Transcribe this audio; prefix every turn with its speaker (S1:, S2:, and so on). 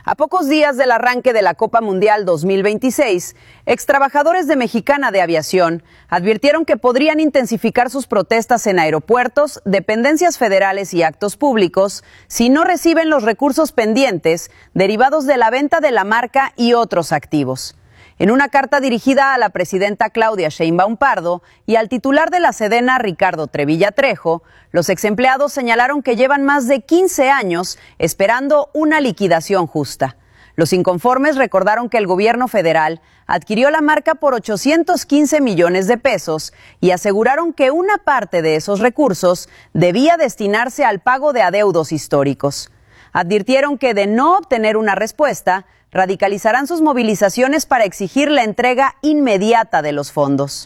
S1: A pocos días del arranque de la Copa Mundial 2026, extrabajadores de Mexicana de Aviación advirtieron que podrían intensificar sus protestas en aeropuertos, dependencias federales y actos públicos si no reciben los recursos pendientes derivados de la venta de la marca y otros activos. En una carta dirigida a la presidenta Claudia Sheinbaum Pardo y al titular de la Sedena, Ricardo Trevilla Trejo, los exempleados señalaron que llevan más de 15 años esperando una liquidación justa. Los inconformes recordaron que el gobierno federal adquirió la marca por 815 millones de pesos y aseguraron que una parte de esos recursos debía destinarse al pago de adeudos históricos. Advirtieron que de no obtener una respuesta, radicalizarán sus movilizaciones para exigir la entrega inmediata de los fondos.